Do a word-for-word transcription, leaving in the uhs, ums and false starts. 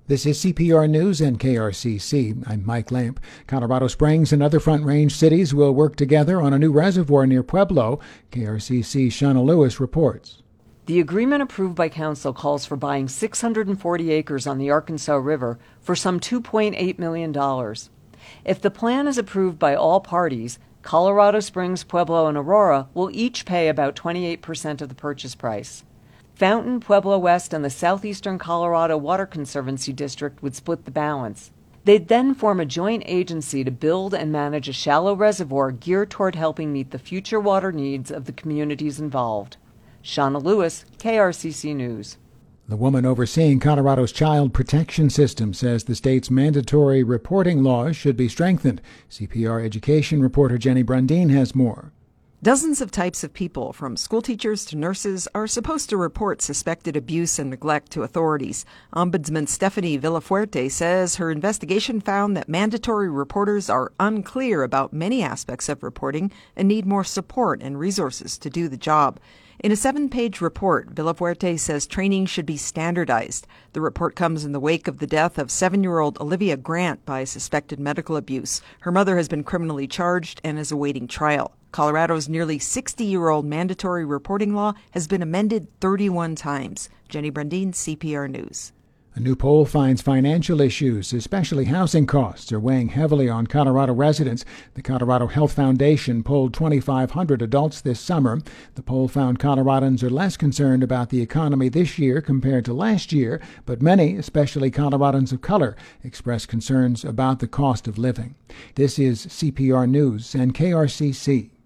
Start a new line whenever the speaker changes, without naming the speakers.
This is C P R News and K R C C. I'm Mike Lamp. Colorado Springs and other Front Range cities will work together on a new reservoir near Pueblo. K R C C's Shauna Lewis reports.
The agreement approved by Council calls for buying six hundred forty acres on the Arkansas River for some two point eight million dollars. If the plan is approved by all parties, Colorado Springs, Pueblo, and Aurora will each pay about twenty-eight percent of the purchase price. Fountain, Pueblo West, and the Southeastern Colorado Water Conservancy District would split the balance. They'd then form a joint agency to build and manage a shallow reservoir geared toward helping meet the future water needs of the communities involved. Shauna Lewis, K R C C News.
The woman overseeing Colorado's child protection system says the state's mandatory reporting laws should be strengthened. C P R education reporter Jenny Brundin has more.
Dozens of types of people, from schoolteachers to nurses, are supposed to report suspected abuse and neglect to authorities. Ombudsman Stephanie Villafuerte says her investigation found that mandatory reporters are unclear about many aspects of reporting and need more support and resources to do the job. In a seven-page report, Villafuerte says training should be standardized. The report comes in the wake of the death of seven-year-old Olivia Grant by suspected medical abuse. Her mother has been criminally charged and is awaiting trial. Colorado's nearly sixty-year-old mandatory reporting law has been amended thirty-one times. Jenny Brundin, C P R News.
A new poll finds financial issues, especially housing costs, are weighing heavily on Colorado residents. The Colorado Health Foundation polled twenty-five hundred adults this summer. The poll found Coloradans are less concerned about the economy this year compared to last year, but many, especially Coloradans of color, express concerns about the cost of living. This is C P R News and K R C C.